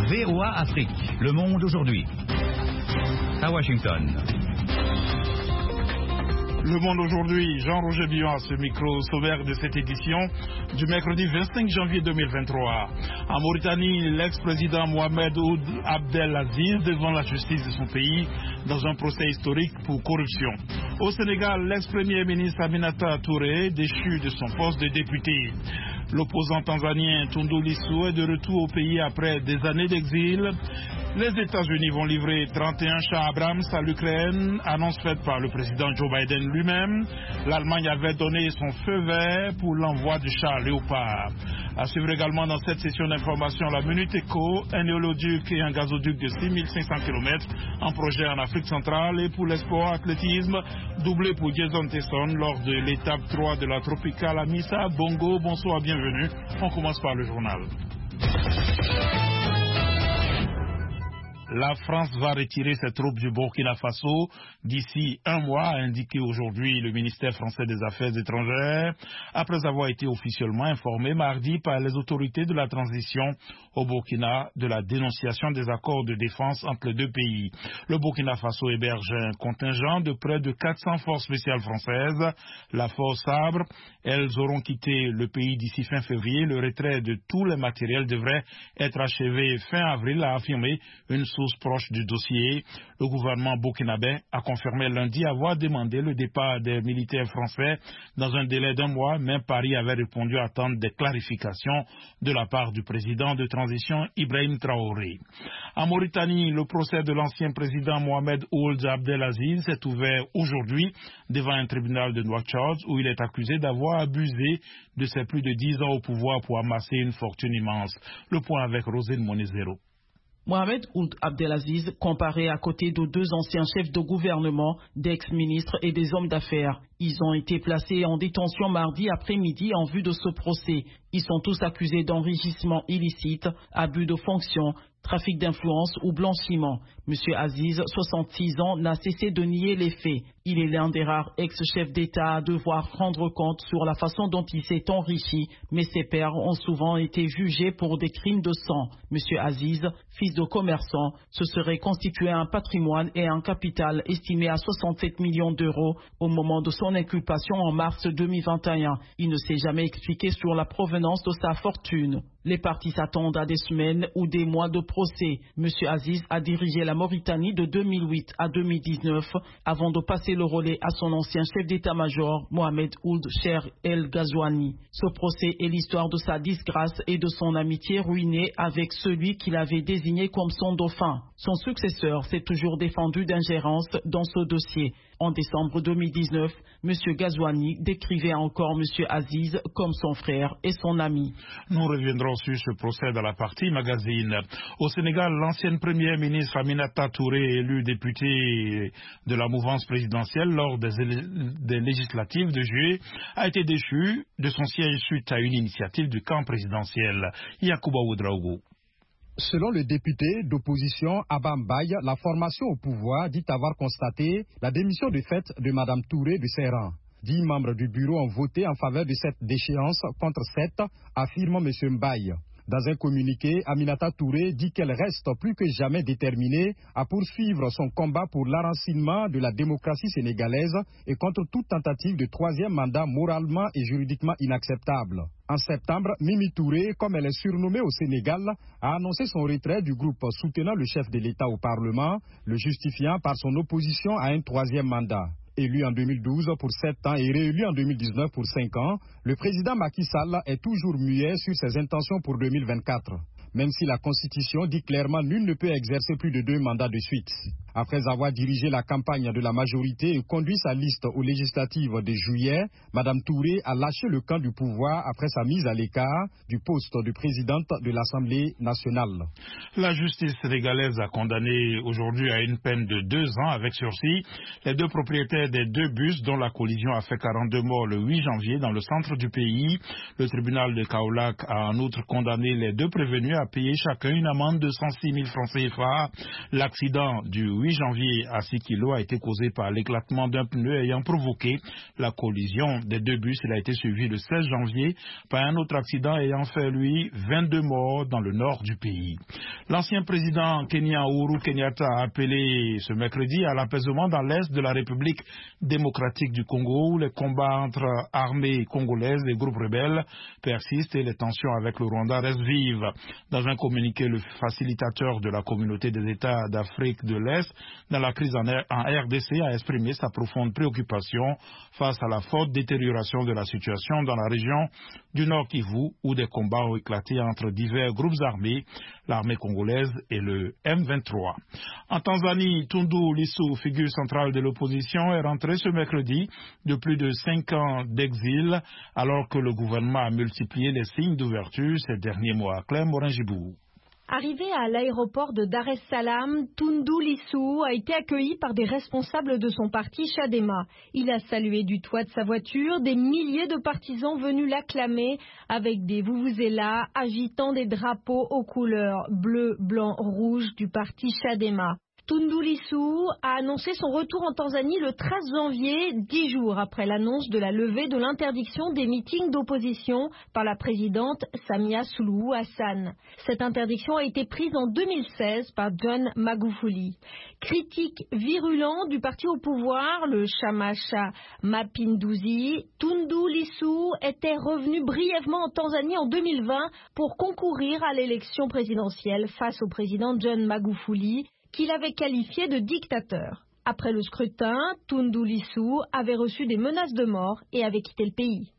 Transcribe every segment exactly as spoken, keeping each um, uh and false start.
V O A Afrique, Le Monde aujourd'hui. À Washington. Le Monde aujourd'hui, Jean-Roger Billon à ce micro sommaire de cette édition du mercredi vingt-cinq janvier deux mille vingt-trois. En Mauritanie, l'ex-président Mohamed Ould Abdelaziz devant la justice de son pays dans un procès historique pour corruption. Au Sénégal, l'ex-premier ministre Aminata Touré déchu de son poste de député. L'opposant tanzanien Tundu Lissu est de retour au pays après des années d'exil. Les États-Unis vont livrer trente et un chars Abrams à l'Ukraine, annonce faite par le président Joe Biden lui-même. L'Allemagne avait donné son feu vert pour l'envoi du char Léopard. À suivre également dans cette session d'information la Minute Éco, un éoloduc et un gazoduc de six mille cinq cents kilomètres en projet en Afrique centrale, et pour l'espoir athlétisme, doublé pour Jason Tesson lors de l'étape trois de la Tropicale Amissa Bongo. Bonsoir, bienvenue. On commence par le journal. La France va retirer ses troupes du Burkina Faso d'ici un mois, a indiqué aujourd'hui le ministère français des Affaires étrangères, après avoir été officiellement informé mardi par les autorités de la transition au Burkina de la dénonciation des accords de défense entre les deux pays. Le Burkina Faso héberge un contingent de près de quatre cents forces spéciales françaises, la force Sabre. Elles auront quitté le pays d'ici fin février. Le retrait de tous les matériels devrait être achevé fin avril, a affirmé une source proche du dossier. Le gouvernement burkinabé a confirmé lundi avoir demandé le départ des militaires français dans un délai d'un mois, mais Paris avait répondu à attendre des clarifications de la part du président de transition Ibrahim Traoré. En Mauritanie, le procès de l'ancien président Mohamed Ould Abdelaziz s'est ouvert aujourd'hui devant un tribunal de Nouakchott où il est accusé d'avoir abusé de ses plus de dix ans au pouvoir pour amasser une fortune immense. Le point avec Rosine Monezero. Mohamed Ould Abdelaziz, comparé à côté de deux anciens chefs de gouvernement, d'ex-ministres et des hommes d'affaires. Ils ont été placés en détention mardi après-midi en vue de ce procès. Ils sont tous accusés d'enrichissement illicite, abus de fonction, trafic d'influence ou blanchiment. Monsieur Aziz, soixante-six ans, n'a cessé de nier les faits. Il est l'un des rares ex-chefs d'État à devoir rendre compte sur la façon dont il s'est enrichi, mais ses pairs ont souvent été jugés pour des crimes de sang. Monsieur Aziz, fils de commerçant, se serait constitué un patrimoine et un capital estimé à soixante-sept millions d'euros au moment de son inculpation en mars deux mille vingt et un. Il ne s'est jamais expliqué sur la provenance de sa fortune. Les parties s'attendent à des semaines ou des mois de procès. Monsieur Aziz a dirigé la Mauritanie de deux mille huit à deux mille dix-neuf avant de passer le relais à son ancien chef d'état-major, Mohamed Ould Cher El Ghazouani. Ce procès est l'histoire de sa disgrâce et de son amitié ruinée avec celui qu'il avait désigné comme son dauphin. Son successeur s'est toujours défendu d'ingérence dans ce dossier. En décembre deux mille dix-neuf, M. Ghazouani décrivait encore M. Aziz comme son frère et son ami. Nous reviendrons sur ce procès dans la partie magazine. Au Sénégal, l'ancienne première ministre Aminata Touré, élue députée de la mouvance présidentielle lors des, des législatives de juillet, a été déchue de son siège suite à une initiative du camp présidentiel. Yacouba Ouedraogo. Selon le député d'opposition Abba Mbaye, la formation au pouvoir dit avoir constaté la démission de fait de Mme Touré de ses rangs. Dix membres du bureau ont voté en faveur de cette déchéance contre sept, affirme M. Mbaye. Dans un communiqué, Aminata Touré dit qu'elle reste plus que jamais déterminée à poursuivre son combat pour l'enracinement de la démocratie sénégalaise et contre toute tentative de troisième mandat moralement et juridiquement inacceptable. En septembre, Mimi Touré, comme elle est surnommée au Sénégal, a annoncé son retrait du groupe soutenant le chef de l'État au Parlement, le justifiant par son opposition à un troisième mandat. Élu en deux mille douze pour sept ans et réélu en deux mille dix-neuf pour cinq ans, le président Macky Sall est toujours muet sur ses intentions pour deux mille vingt-quatre. Même si la Constitution dit clairement nul ne peut exercer plus de deux mandats de suite. Après avoir dirigé la campagne de la majorité et conduit sa liste aux législatives de juillet, Mme Touré a lâché le camp du pouvoir après sa mise à l'écart du poste de présidente de l'Assemblée nationale. La justice sénégalaise a condamné aujourd'hui à une peine de deux ans avec sursis les deux propriétaires des deux bus dont la collision a fait quarante-deux morts le huit janvier dans le centre du pays. Le tribunal de Kaolack a en outre condamné les deux prévenus à payer chacun une amende de cent six mille francs C F A. L'accident du huit janvier à six kilos a été causé par l'éclatement d'un pneu ayant provoqué la collision des deux bus. Il a été suivi le seize janvier par un autre accident ayant fait, lui, vingt-deux morts dans le nord du pays. L'ancien président kenyan Uhuru Kenyatta a appelé ce mercredi à l'apaisement dans l'est de la République démocratique du Congo, où les combats entre armées congolaises et groupes rebelles persistent et les tensions avec le Rwanda restent vives. Dans un communiqué, le facilitateur de la communauté des États d'Afrique de l'Est dans la crise en R D C a exprimé sa profonde préoccupation face à la forte détérioration de la situation dans la région du Nord Kivu, où des combats ont éclaté entre divers groupes armés, l'armée congolaise et le M vingt-trois. En Tanzanie, Tundu Lissu, figure centrale de l'opposition, est rentré ce mercredi de plus de cinq ans d'exil, alors que le gouvernement a multiplié les signes d'ouverture ces derniers mois. Claire Morin-Gibou. Arrivé à l'aéroport de Dar es Salaam, Tundu Lissu a été accueilli par des responsables de son parti Chadema. Il a salué du toit de sa voiture des milliers de partisans venus l'acclamer avec des vuvuzelas agitant des drapeaux aux couleurs bleu, blanc, rouge du parti Chadema. Tundu Lissu a annoncé son retour en Tanzanie le treize janvier, dix jours après l'annonce de la levée de l'interdiction des meetings d'opposition par la présidente Samia Suluhu Hassan. Cette interdiction a été prise en deux mille seize par John Magufuli. Critique virulent du parti au pouvoir, le Chama cha Mapinduzi, Tundu Lissu était revenu brièvement en Tanzanie en deux mille vingt pour concourir à l'élection présidentielle face au président John Magufuli, qu'il avait qualifié de dictateur. Après le scrutin, Tundu Lissu avait reçu des menaces de mort et avait quitté le pays.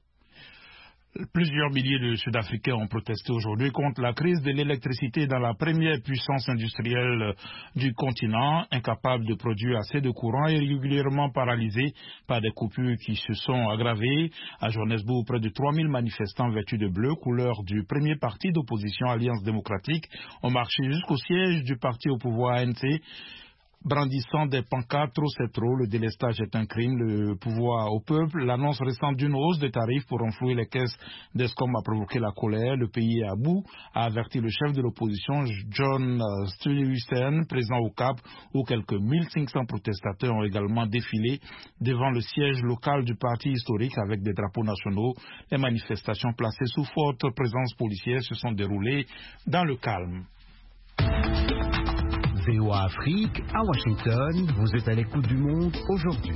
Plusieurs milliers de Sud-Africains ont protesté aujourd'hui contre la crise de l'électricité dans la première puissance industrielle du continent, incapable de produire assez de courant et régulièrement paralysée par des coupures qui se sont aggravées. À Johannesburg, près de trois mille manifestants vêtus de bleu, couleur du premier parti d'opposition Alliance démocratique, ont marché jusqu'au siège du parti au pouvoir A N C, brandissant des pancartes « Trop c'est trop, le délestage est un crime, le pouvoir au peuple ». L'annonce récente d'une hausse des tarifs pour renflouer les caisses d'Escom a provoqué la colère. Le pays est à bout, a averti le chef de l'opposition John Stuyvesant, présent au Cap, où quelques mille cinq cents protestateurs ont également défilé devant le siège local du parti historique avec des drapeaux nationaux. Les manifestations placées sous forte présence policière se sont déroulées dans le calme. V O A Afrique, à Washington, vous êtes à l'écoute du monde aujourd'hui.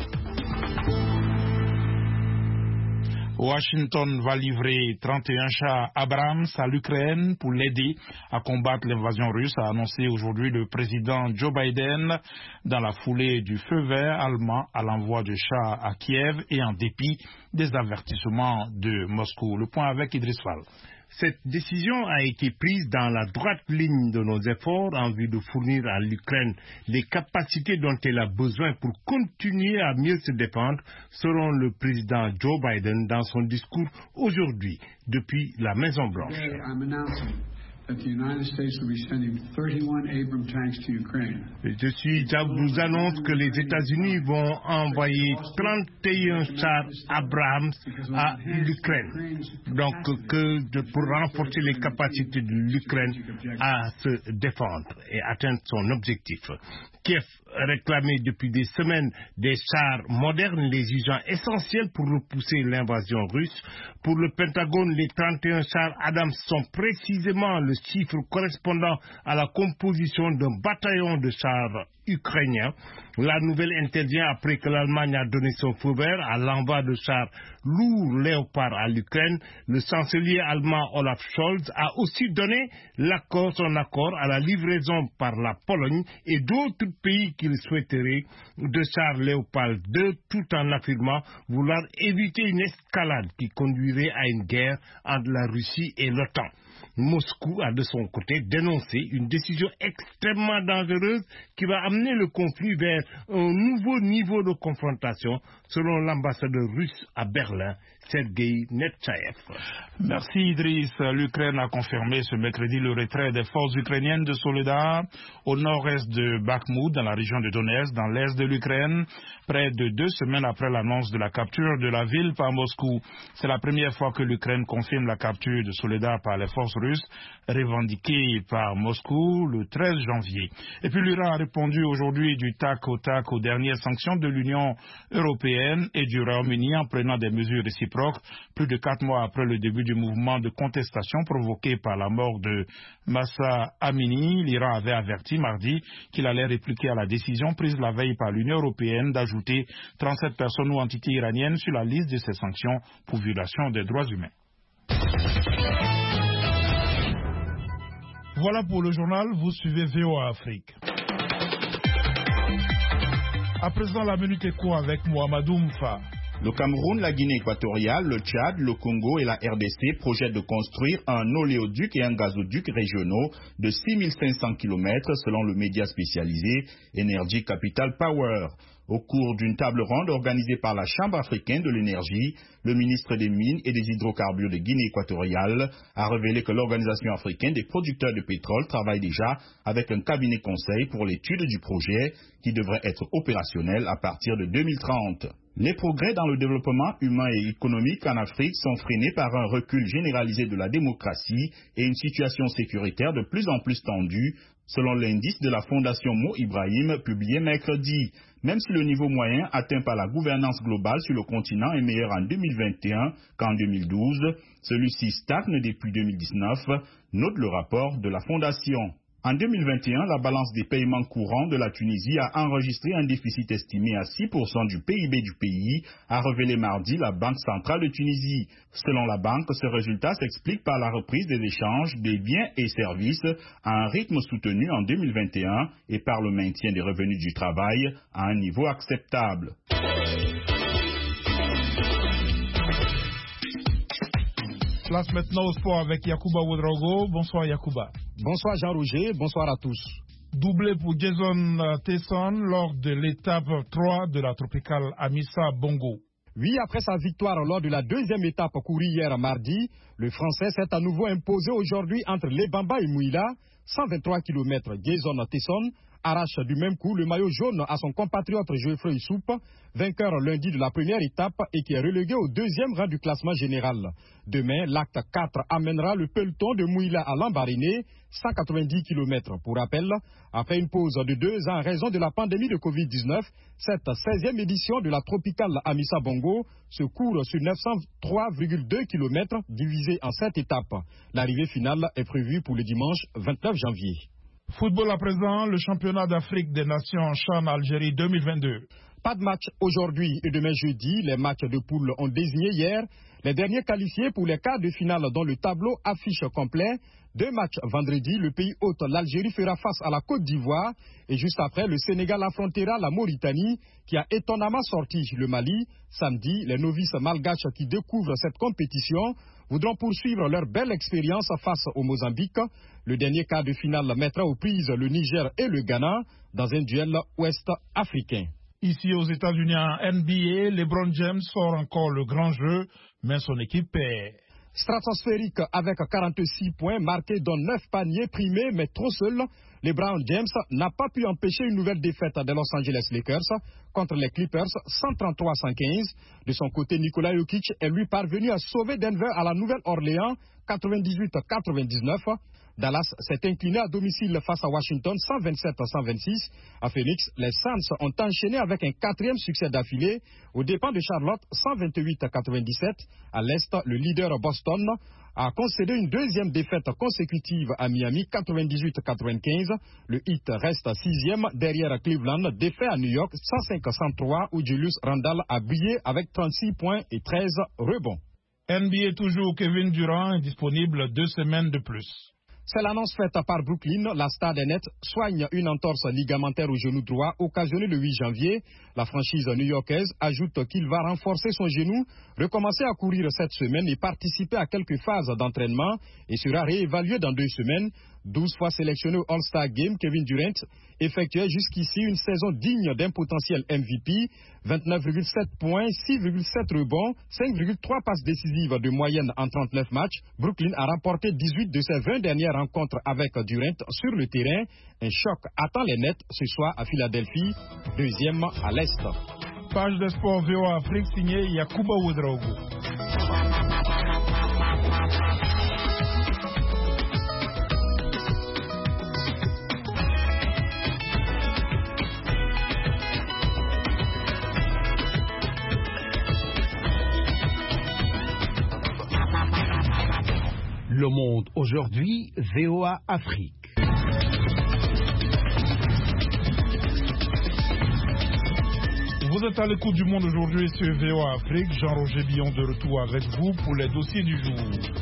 Washington va livrer trente et un chars Abrams à l'Ukraine pour l'aider à combattre l'invasion russe, a annoncé aujourd'hui le président Joe Biden dans la foulée du feu vert allemand à l'envoi de chars à Kiev et en dépit des avertissements de Moscou. Le point avec Idriss Fall. Cette décision a été prise dans la droite ligne de nos efforts en vue de fournir à l'Ukraine les capacités dont elle a besoin pour continuer à mieux se défendre, selon le président Joe Biden dans son discours aujourd'hui depuis la Maison-Blanche. Je suis, je vous annonce que les États-Unis vont envoyer trente et un chars Abrams à l'Ukraine. Donc, que de, pour renforcer les capacités de l'Ukraine à se défendre et atteindre son objectif. Kiev réclamait depuis des semaines des chars modernes, les jugeant essentiels pour repousser l'invasion russe. Pour le Pentagone, les trente et un chars Abrams sont précisément le chiffre correspondant à la composition d'un bataillon de chars ukrainiens. La nouvelle intervient après que l'Allemagne a donné son feu vert à l'envoi de chars lourds Léopard à l'Ukraine. Le chancelier allemand Olaf Scholz a aussi donné l'accord, son accord à la livraison par la Pologne et d'autres pays qu'il souhaiterait de chars Léopard deux, tout en affirmant vouloir éviter une escalade qui conduirait à une guerre entre la Russie et l'OTAN. Moscou a de son côté dénoncé une décision extrêmement dangereuse qui va amener le conflit vers un nouveau niveau de confrontation, selon l'ambassadeur russe à Berlin, Sergei Netchaev. Merci Idriss. L'Ukraine a confirmé ce mercredi le retrait des forces ukrainiennes de Soledar au nord-est de Bakhmout, dans la région de Donetsk, dans l'est de l'Ukraine, près de deux semaines après l'annonce de la capture de la ville par Moscou. C'est la première fois que l'Ukraine confirme la capture de Soledar par les forces russes, revendiquée par Moscou le treize janvier. Et puis l'Iran a répondu aujourd'hui du tac au tac aux dernières sanctions de l'Union européenne et du Royaume-Uni en prenant des mesures réciproques. Plus de quatre mois après le début du mouvement de contestation provoqué par la mort de Mahsa Amini, l'Iran avait averti mardi qu'il allait répliquer à la décision prise la veille par l'Union européenne d'ajouter trente-sept personnes ou entités iraniennes sur la liste de ces sanctions pour violation des droits humains. Voilà pour le journal, vous suivez V O A Afrique. À présent, la minute éco avec Mohamedou Mfa. Le Cameroun, la Guinée équatoriale, le Tchad, le Congo et la R D C projettent de construire un oléoduc et un gazoduc régionaux de six mille cinq cents kilomètres selon le média spécialisé Energy Capital Power. Au cours d'une table ronde organisée par la Chambre africaine de l'énergie, le ministre des Mines et des Hydrocarbures de Guinée équatoriale a révélé que l'Organisation africaine des producteurs de pétrole travaille déjà avec un cabinet conseil pour l'étude du projet qui devrait être opérationnel à partir de deux mille trente. Les progrès dans le développement humain et économique en Afrique sont freinés par un recul généralisé de la démocratie et une situation sécuritaire de plus en plus tendue, selon l'indice de la Fondation Mo Ibrahim publié mercredi. Même si le niveau moyen atteint par la gouvernance globale sur le continent est meilleur en deux mille vingt et un qu'en deux mille douze, celui-ci stagne depuis deux mille dix-neuf, note le rapport de la Fondation. En deux mille vingt et un, la balance des paiements courants de la Tunisie a enregistré un déficit estimé à six pour cent du P I B du pays, a révélé mardi la Banque centrale de Tunisie. Selon la banque, ce résultat s'explique par la reprise des échanges des biens et services à un rythme soutenu en deux mille vingt et un et par le maintien des revenus du travail à un niveau acceptable. Place maintenant au sport avec Yacouba Ouedraogo. Bonsoir Yacouba. Bonsoir Jean-Roger, bonsoir à tous. Doublé pour Jason Tesson lors de l'étape trois de la Tropicale Amissa Bongo. Oui, après sa victoire lors de la deuxième étape courue hier mardi, le Français s'est à nouveau imposé aujourd'hui entre Lebamba et Mouila, cent vingt-trois kilomètres. Jason Tesson arrache du même coup le maillot jaune à son compatriote Geoffrey Soupe, vainqueur lundi de la première étape et qui est relégué au deuxième rang du classement général. Demain, l'acte quatre amènera le peloton de Mouila à Lambaréné, cent quatre-vingt-dix kilomètres. Pour rappel, après une pause de deux ans en raison de la pandémie de covid dix-neuf, cette seizième édition de la Tropicale Amissa Bongo se court sur neuf cent trois virgule deux kilomètres divisé en sept étapes. L'arrivée finale est prévue pour le dimanche vingt-neuf janvier. Football à présent, le championnat d'Afrique des Nations en CHAN Algérie deux mille vingt-deux. Pas de match aujourd'hui et demain jeudi. Les matchs de poule ont désigné hier les derniers qualifiés pour les quarts de finale dont le tableau affiche complet. Deux matchs vendredi, le pays hôte, l'Algérie, fera face à la Côte d'Ivoire et juste après, le Sénégal affrontera la Mauritanie qui a étonnamment sorti le Mali. Samedi, les novices malgaches qui découvrent cette compétition voudront poursuivre leur belle expérience face au Mozambique. Le dernier quart de finale mettra aux prises le Niger et le Ghana dans un duel ouest-africain. Ici aux États-Unis en N B A, LeBron James sort encore le grand jeu, mais son équipe perd. Stratosphérique avec quarante-six points marqués dans neuf paniers primés mais trop seul, LeBron James n'a pas pu empêcher une nouvelle défaite des Los Angeles Lakers contre les Clippers cent trente-trois à cent quinze. De son côté, Nikola Jokic est lui parvenu à sauver Denver à la Nouvelle-Orléans quatre-vingt-dix-huit à quatre-vingt-dix-neuf. Dallas s'est incliné à domicile face à Washington cent vingt-sept à cent vingt-six. À Phoenix, les Suns ont enchaîné avec un quatrième succès d'affilée aux dépens de Charlotte cent vingt-huit à quatre-vingt-dix-sept. À l'Est, le leader Boston a concédé une deuxième défaite consécutive à Miami quatre-vingt-dix-huit à quatre-vingt-quinze. Le Heat reste sixième derrière Cleveland, défait à New York cent cinq à cent trois où Julius Randle a brillé avec trente-six points et treize rebonds. N B A toujours, Kevin Durant est disponible deux semaines de plus. C'est l'annonce faite par Brooklyn. La star des Nets soigne une entorse ligamentaire au genou droit occasionnée le huit janvier. La franchise new-yorkaise ajoute qu'il va renforcer son genou, recommencer à courir cette semaine et participer à quelques phases d'entraînement et sera réévalué dans deux semaines. douze fois sélectionné au All-Star Game, Kevin Durant effectuait jusqu'ici une saison digne d'un potentiel M V P, vingt-neuf virgule sept points, six virgule sept rebonds, cinq virgule trois passes décisives de moyenne en trente-neuf matchs. Brooklyn a remporté dix-huit de ses vingt dernières rencontres avec Durant sur le terrain. Un choc attend les Nets ce soir à Philadelphie, deuxième à l'Est. Page de sport V O A Afrique signée Yakuba Ouedraogo. Le Monde aujourd'hui, V O A Afrique. Vous êtes à l'écoute du Monde aujourd'hui sur V O A Afrique. Jean-Roger Billon de retour avec vous pour les dossiers du jour.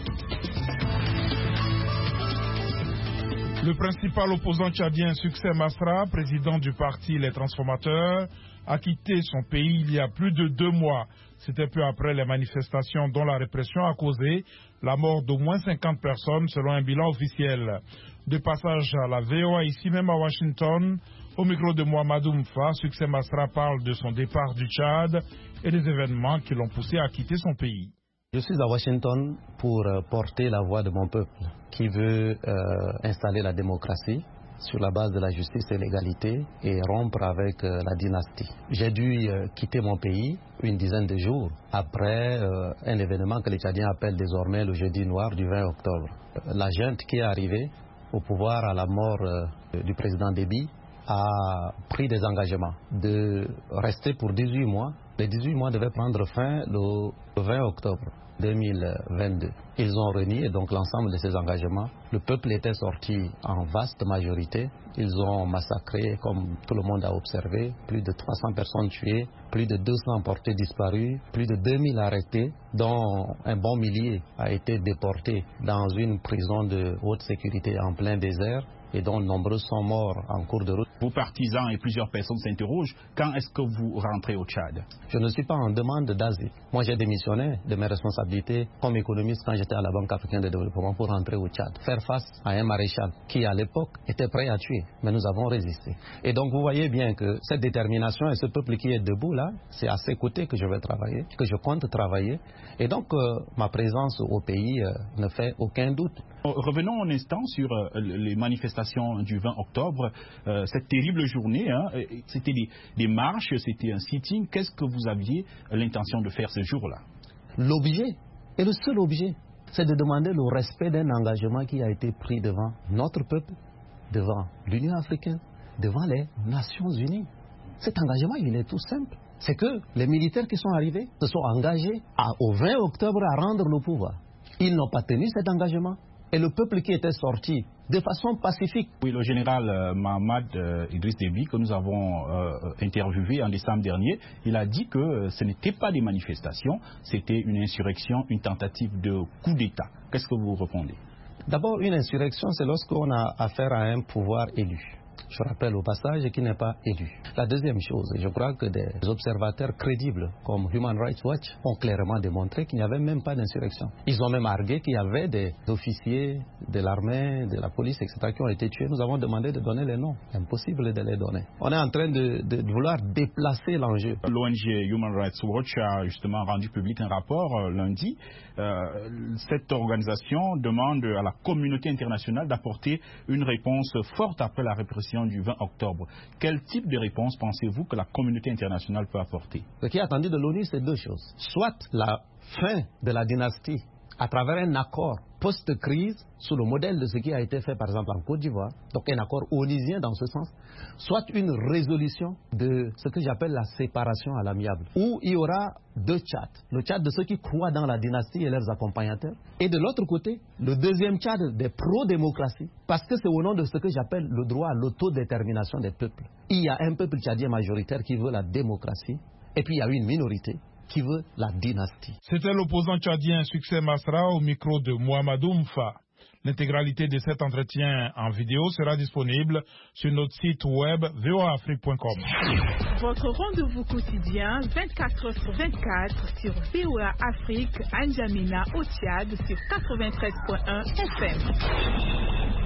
Le principal opposant tchadien Succès Masra, président du parti Les Transformateurs, a quitté son pays il y a plus de deux mois. C'était peu après les manifestations dont la répression a causé la mort d'au moins cinquante personnes selon un bilan officiel. De passage à la V O A ici même à Washington, au micro de Mohamed Oumfa, Succès Masra parle de son départ du Tchad et des événements qui l'ont poussé à quitter son pays. Je suis à Washington pour porter la voix de mon peuple qui veut euh, installer la démocratie sur la base de la justice et l'égalité et rompre avec euh, la dynastie. J'ai dû euh, quitter mon pays une dizaine de jours après euh, un événement que les Tchadiens appellent désormais le jeudi noir du vingt octobre. La junte qui est arrivée au pouvoir à la mort euh, du président Déby a pris des engagements de rester pour dix-huit mois. Les dix-huit mois devaient prendre fin le vingt octobre deux mille vingt-deux. Ils ont renié donc l'ensemble de ces engagements. Le peuple était sorti en vaste majorité. Ils ont massacré, comme tout le monde a observé, plus de trois cents personnes tuées, plus de deux cents portés disparus, plus de deux mille arrêtés, dont un bon millier a été déporté dans une prison de haute sécurité en plein désert, et dont nombreux sont morts en cours de route. Vos partisans et plusieurs personnes s'interrogent, quand est-ce que vous rentrez au Tchad? Je ne suis pas en demande d'asile. Moi, j'ai démissionné de mes responsabilités comme économiste quand j'étais à la Banque africaine de développement pour rentrer au Tchad, faire face à un maréchal qui, à l'époque, était prêt à tuer. Mais nous avons résisté. Et donc, vous voyez bien que cette détermination et ce peuple qui est debout là, c'est à ses côtés que je vais travailler, que je compte travailler. Et donc, euh, ma présence au pays euh, ne fait aucun doute. Revenons un instant sur euh, les manifestations du vingt octobre. Euh, cette terrible journée, hein, c'était des, des marches, c'était un sitting. Qu'est-ce que vous aviez l'intention de faire ce jour-là? L'objet, et le seul objet, c'est de demander le respect d'un engagement qui a été pris devant notre peuple, devant l'Union africaine, devant les Nations unies. Cet engagement, il est tout simple. C'est que les militaires qui sont arrivés se sont engagés à, au vingt octobre à rendre le pouvoir. Ils n'ont pas tenu cet engagement. Et le peuple qui était sorti de façon pacifique. Oui, le général euh, Mahamad euh, Idriss Déby, que nous avons euh, interviewé en décembre dernier, il a dit que euh, ce n'était pas des manifestations, c'était une insurrection, une tentative de coup d'État. Qu'est-ce que vous répondez? D'abord, une insurrection, c'est lorsqu'on a affaire à un pouvoir élu. Je rappelle au passage qu'il n'est pas élu. La deuxième chose, je crois que des observateurs crédibles comme Human Rights Watch ont clairement démontré qu'il n'y avait même pas d'insurrection. Ils ont même argué qu'il y avait des officiers de l'armée, de la police, et cetera qui ont été tués. Nous avons demandé de donner les noms. Impossible de les donner. On est en train de, de, de vouloir déplacer l'enjeu. L'O N G Human Rights Watch a justement rendu public un rapport euh, lundi. Euh, cette organisation demande à la communauté internationale d'apporter une réponse forte après la répression du vingt octobre. Quel type de réponse pensez-vous que la communauté internationale peut apporter? Ce qui est attendu de l'ONU, c'est deux choses. Soit la fin de la dynastie à travers un accord post-crise sous le modèle de ce qui a été fait par exemple en Côte d'Ivoire, donc un accord onusien dans ce sens, soit une résolution de ce que j'appelle la séparation à l'amiable, où il y aura deux Tchad. Le Tchad de ceux qui croient dans la dynastie et leurs accompagnateurs, et de l'autre côté, le deuxième Tchad des pro-démocratie, parce que c'est au nom de ce que j'appelle le droit à l'autodétermination des peuples. Il y a un peuple tchadien majoritaire qui veut la démocratie, et puis il y a une minorité qui veut la dynastie. C'était l'opposant tchadien Succès Masra au micro de Mohamed Oumfa. L'intégralité de cet entretien en vidéo sera disponible sur notre site web v o a afrique point com. Votre rendez-vous quotidien vingt-quatre heures sur vingt-quatre sur V O A Afrique, N'Djamena au Tchad sur quatre-vingt-treize point un F M.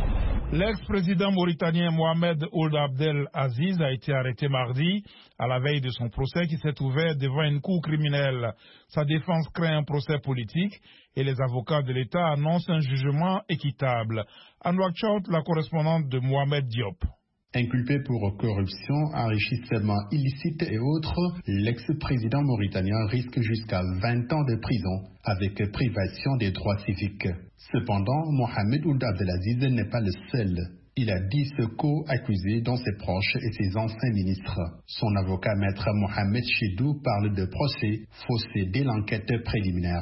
L'ex-président mauritanien Mohamed Ould Abdel Aziz a été arrêté mardi à la veille de son procès qui s'est ouvert devant une cour criminelle. Sa défense craint un procès politique et les avocats de l'État annoncent un jugement équitable. Anouak Chout, la correspondante de Mohamed Diop. Inculpé pour corruption, enrichissement illicite et autres, l'ex-président mauritanien risque jusqu'à vingt ans de prison avec privation des droits civiques. Cependant, Mohamed Ould Abdelaziz n'est pas le seul. Il a dix co-accusés dont ses proches et ses anciens ministres. Son avocat maître Mohamed Chidou parle de procès faussé dès l'enquête préliminaire.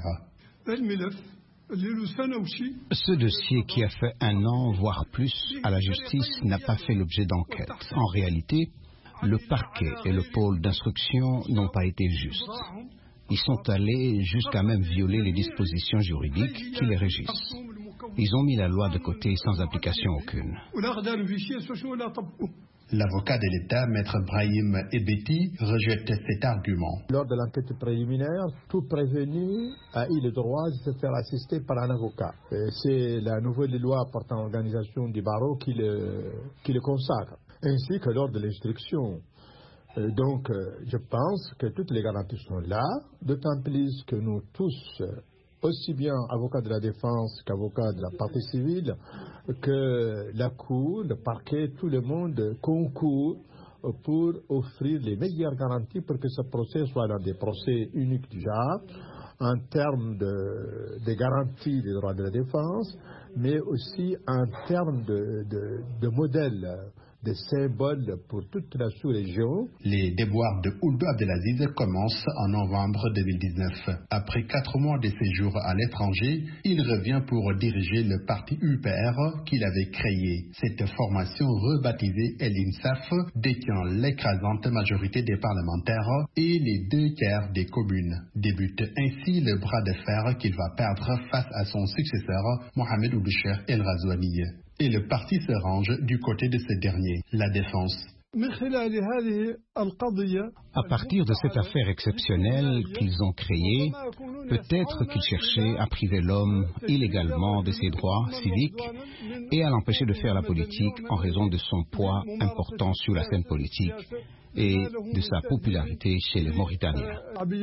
Ce dossier qui a fait un an, voire plus, à la justice n'a pas fait l'objet d'enquête. En réalité, le parquet et le pôle d'instruction n'ont pas été justes. Ils sont allés jusqu'à même violer les dispositions juridiques qui les régissent. Ils ont mis la loi de côté sans application aucune. L'avocat de l'État, maître Brahim Ebeti, rejette cet argument. Lors de l'enquête préliminaire, tout prévenu a eu le droit de se faire assister par un avocat. C'est la nouvelle loi portant organisation du barreau qui le, qui le consacre, ainsi que lors de l'instruction. Donc, je pense que toutes les garanties sont là, d'autant plus que nous tous, aussi bien avocats de la défense qu'avocats de la partie civile, que la Cour, le parquet, tout le monde concourt pour offrir les meilleures garanties pour que ce procès soit l'un des procès uniques du genre, en termes de, de garantie des droits de la défense, mais aussi en termes de, de, de modèle, de symboles pour toute la sous-région. Les déboires de Ould Abdelaziz commencent en novembre deux mille dix-neuf. Après quatre mois de séjour à l'étranger, il revient pour diriger le parti U P R qu'il avait créé. Cette formation rebaptisée El INSAF détient l'écrasante majorité des parlementaires et les deux tiers des communes. Débute ainsi le bras de fer qu'il va perdre face à son successeur, Mohamed Ould Cheikh El Ghazouani. Et le parti se range du côté de ce dernier, la défense. À partir de cette affaire exceptionnelle qu'ils ont créée, peut-être qu'ils cherchaient à priver l'homme illégalement de ses droits civiques et à l'empêcher de faire la politique en raison de son poids important sur la scène politique et de sa popularité chez les Mauritaniens.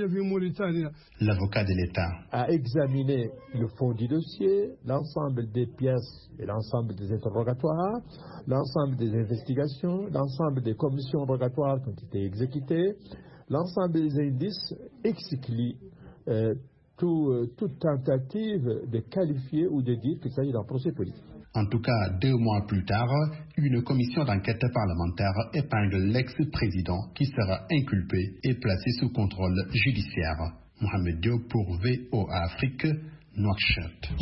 L'avocat de l'État a examiné le fond du dossier, l'ensemble des pièces et l'ensemble des interrogatoires, l'ensemble des investigations, l'ensemble des commissions rogatoires qui ont été exécutées, l'ensemble des indices exclut euh, tout, euh, toute tentative de qualifier ou de dire qu'il s'agit d'un procès politique. En tout cas, deux mois plus tard, une commission d'enquête parlementaire épingle l'ex-président qui sera inculpé et placé sous contrôle judiciaire. Mohamed Diop pour V O A Afrique, Nouakchott.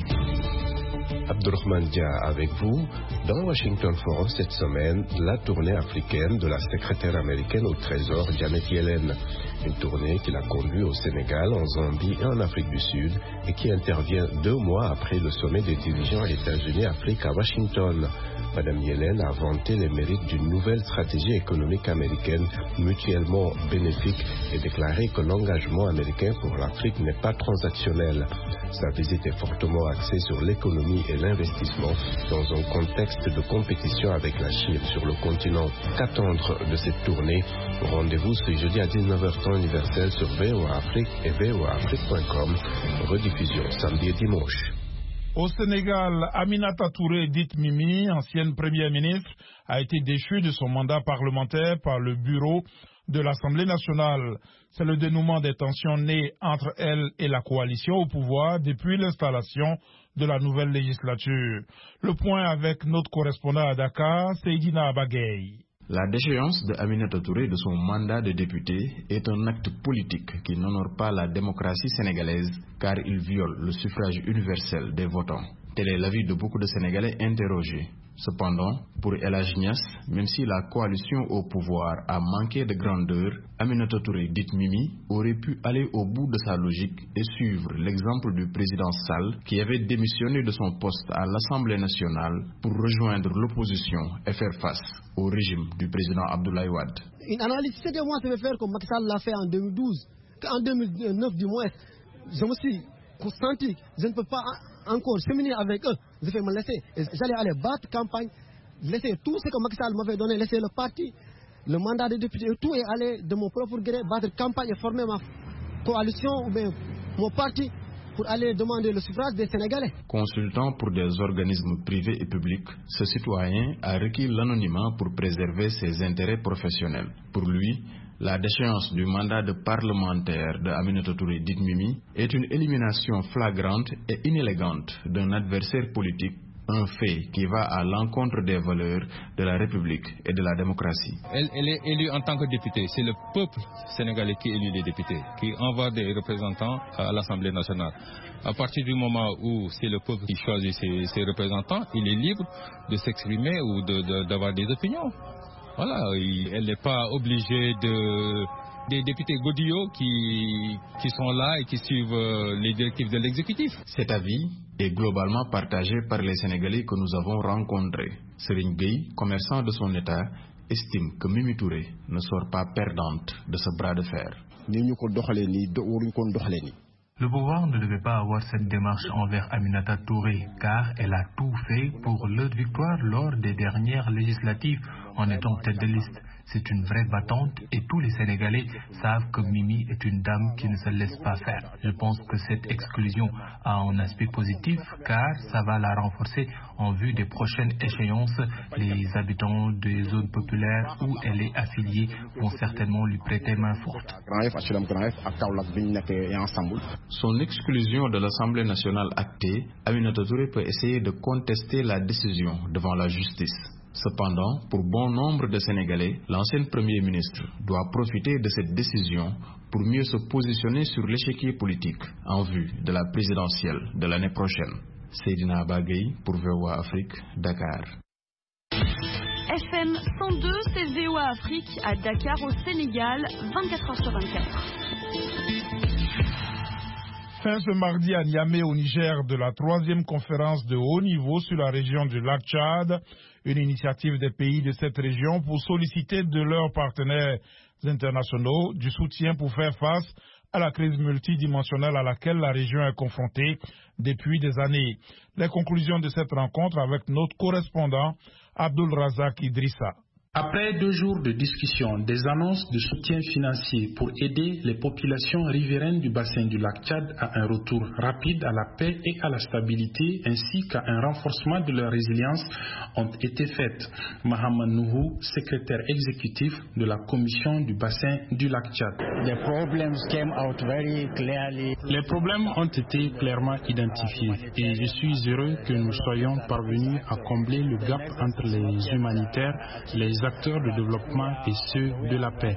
Abdourahmane Dia avec vous. Dans Washington Forum cette semaine, la tournée africaine de la secrétaire américaine au Trésor Janet Yellen. Une tournée qui l'a conduit au Sénégal, en Zambie et en Afrique du Sud et qui intervient deux mois après le sommet des dirigeants États-Unis-Afrique à Washington. Madame Yellen a vanté les mérites d'une nouvelle stratégie économique américaine mutuellement bénéfique et déclaré que l'engagement américain pour l'Afrique n'est pas transactionnel. Sa visite est fortement axée sur l'économie et l'investissement dans un contexte de compétition avec la Chine sur le continent. Qu'attendre de cette tournée? Rendez-vous ce jeudi à dix-neuf heures temps universel sur V O A Afrique et V O A Afrique point com. Rediffusion samedi et dimanche. Au Sénégal, Aminata Touré, dite Mimi, ancienne première ministre, a été déchue de son mandat parlementaire par le bureau de l'Assemblée nationale. C'est le dénouement des tensions nées entre elle et la coalition au pouvoir depuis l'installation de la nouvelle législature. Le point avec notre correspondant à Dakar, Seydina Abagay. La déchéance de Aminata Touré de son mandat de député est un acte politique qui n'honore pas la démocratie sénégalaise car il viole le suffrage universel des votants. Tel est l'avis de beaucoup de Sénégalais interrogés. Cependant, pour El Hadji Niass, même si la coalition au pouvoir a manqué de grandeur, Aminata Touré, dite Mimi, aurait pu aller au bout de sa logique et suivre l'exemple du président Sall qui avait démissionné de son poste à l'Assemblée nationale pour rejoindre l'opposition et faire face au régime du président Abdoulaye Wade. Une analyse, c'est de moi de faire comme Macky Sall l'a fait en deux mille douze, qu'en deux mille neuf du moins, je me suis senti, je ne peux pas encore cheminer avec eux, je vais me laisser. J'allais aller battre campagne laisser tout ce que Macky Sall m'avait donné, laisser le parti, le mandat de député, tout est allé de mon propre gré, battre campagne et former ma coalition ou bien mon parti pour aller demander le suffrage des Sénégalais. Consultant pour des organismes privés et publics, ce citoyen a requis l'anonymat pour préserver ses intérêts professionnels. Pour lui, la déchéance du mandat de parlementaire de Aminata Touré dite Mimi est une élimination flagrante et inélégante d'un adversaire politique, un fait qui va à l'encontre des valeurs de la République et de la démocratie. Elle, elle est élue en tant que députée. C'est le peuple sénégalais qui élit les députés, qui envoie des représentants à l'Assemblée nationale. À partir du moment où c'est le peuple qui choisit ses, ses représentants, il est libre de s'exprimer ou de, de, d'avoir des opinions. Voilà, elle n'est pas obligée de... des députés godillots qui, qui sont là et qui suivent les directives de l'exécutif. Cet avis est globalement partagé par les Sénégalais que nous avons rencontrés. Serigne Gueye, commerçant de son état, estime que Mimi Touré ne sort pas perdante de ce bras de fer. Le pouvoir ne devait pas avoir cette démarche envers Aminata Touré, car elle a tout fait pour leur victoire lors des dernières législatives en étant tête de liste. C'est une vraie battante et tous les Sénégalais savent que Mimi est une dame qui ne se laisse pas faire. Je pense que cette exclusion a un aspect positif car ça va la renforcer en vue des prochaines échéances. Les habitants des zones populaires où elle est affiliée vont certainement lui prêter main forte. Son exclusion de l'Assemblée nationale actée, Aminata Touré peut essayer de contester la décision devant la justice. Cependant, pour bon nombre de Sénégalais, l'ancien Premier ministre doit profiter de cette décision pour mieux se positionner sur l'échiquier politique en vue de la présidentielle de l'année prochaine. Seydina Bagay pour V O A Afrique, Dakar. F M cent deux, c'est V O A Afrique à Dakar au Sénégal, vingt-quatre heures sur vingt-quatre. Fin ce mardi à Niamey au Niger de la troisième conférence de haut niveau sur la région du lac Tchad, une initiative des pays de cette région pour solliciter de leurs partenaires internationaux du soutien pour faire face à la crise multidimensionnelle à laquelle la région est confrontée depuis des années. Les conclusions de cette rencontre avec notre correspondant Abdul Razak Idrissa. Après deux jours de discussion, des annonces de soutien financier pour aider les populations riveraines du bassin du lac Tchad à un retour rapide à la paix et à la stabilité, ainsi qu'à un renforcement de leur résilience, ont été faites. Mohamed Nouhou, secrétaire exécutif de la commission du bassin du lac Tchad. Les problèmes ont été clairement identifiés et je suis heureux que nous soyons parvenus à combler le gap entre les humanitaires, les acteurs de développement et ceux de la paix.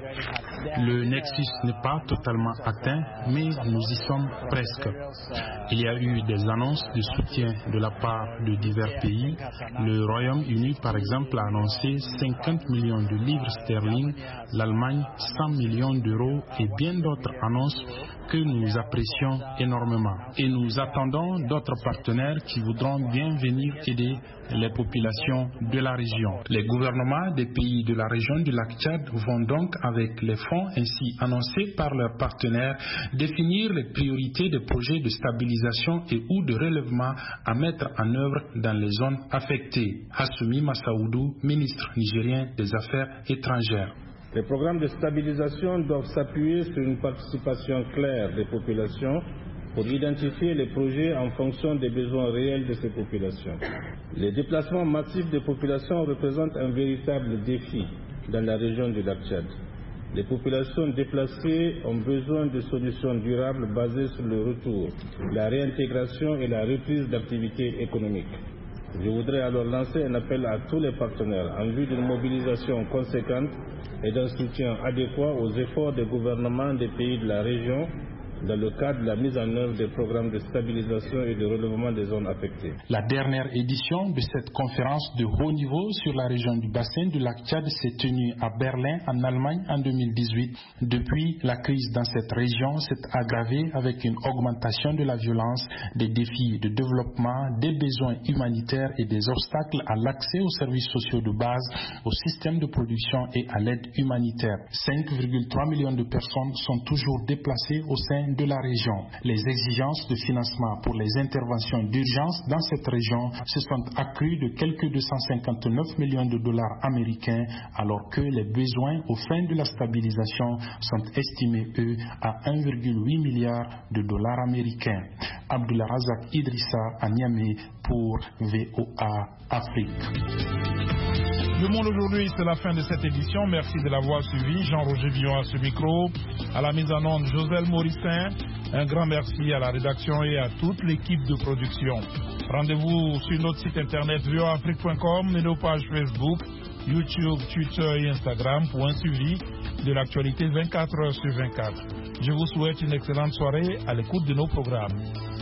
Le nexus n'est pas totalement atteint, mais nous y sommes presque. Il y a eu des annonces de soutien de la part de divers pays. Le Royaume-Uni, par exemple, a annoncé cinquante millions de livres sterling, l'Allemagne cent millions d'euros et bien d'autres annonces que nous apprécions énormément. Et nous attendons d'autres partenaires qui voudront bien venir aider les populations de la région. Les gouvernements des pays de la région du lac Tchad vont donc, avec les fonds ainsi annoncés par leurs partenaires, définir les priorités des projets de stabilisation et ou de relèvement à mettre en œuvre dans les zones affectées. Hassoumi Massaoudou, ministre nigérien des Affaires étrangères. Les programmes de stabilisation doivent s'appuyer sur une participation claire des populations pour identifier les projets en fonction des besoins réels de ces populations. Les déplacements massifs des populations représentent un véritable défi dans la région du lac Tchad. Les populations déplacées ont besoin de solutions durables basées sur le retour, la réintégration et la reprise d'activités économiques. Je voudrais alors lancer un appel à tous les partenaires en vue d'une mobilisation conséquente et d'un soutien adéquat aux efforts des gouvernements des pays de la région dans le cadre de la mise en œuvre des programmes de stabilisation et de relèvement des zones affectées. La dernière édition de cette conférence de haut niveau sur la région du bassin du lac Tchad s'est tenue à Berlin, en Allemagne, en deux mille dix-huit. Depuis, la crise dans cette région s'est aggravée avec une augmentation de la violence, des défis de développement, des besoins humanitaires et des obstacles à l'accès aux services sociaux de base, aux systèmes de production et à l'aide humanitaire. cinq virgule trois millions de personnes sont toujours déplacées au sein de la région. Les exigences de financement pour les interventions d'urgence dans cette région se sont accrues de quelques deux cent cinquante-neuf millions de dollars américains, alors que les besoins aux fins de la stabilisation sont estimés, eux, à un virgule huit milliard de dollars américains. Abdullah Razak Idrissa à Niamey pour V O A Afrique. Le Monde aujourd'hui, c'est la fin de cette édition. Merci de l'avoir suivi. Jean-Roger Villon à ce micro. À la mise en onde, Joselle Morissin. Un grand merci à la rédaction et à toute l'équipe de production. Rendez-vous sur notre site internet v o a afrique point com et nos pages Facebook, YouTube, Twitter et Instagram pour un suivi de l'actualité vingt-quatre heures sur vingt-quatre. Je vous souhaite une excellente soirée à l'écoute de nos programmes.